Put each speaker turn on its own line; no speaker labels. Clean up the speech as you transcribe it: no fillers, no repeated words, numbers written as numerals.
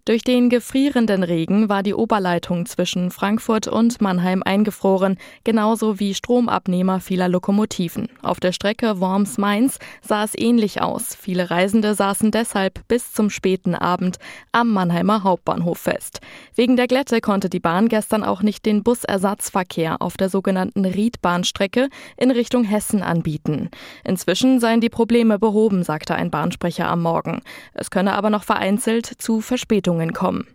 Durch den gefrierenden Regen war die Oberleitung zwischen Frankfurt und Mannheim eingefroren, genauso wie Stromabnehmer vieler Lokomotiven. Auf der Strecke Worms-Mainz sah es ähnlich aus. Viele Reisende saßen deshalb bis zum späten Abend am Mannheimer Hauptbahnhof fest. Wegen der Glätte konnte die Bahn gestern auch nicht den Busersatzverkehr auf der sogenannten Riedbahnstrecke in Richtung Hessen anbieten. Inzwischen seien die Probleme behoben, sagte ein Bahnsprecher am Morgen. Es könne aber noch vereinzelt zu Verspätungen kommen.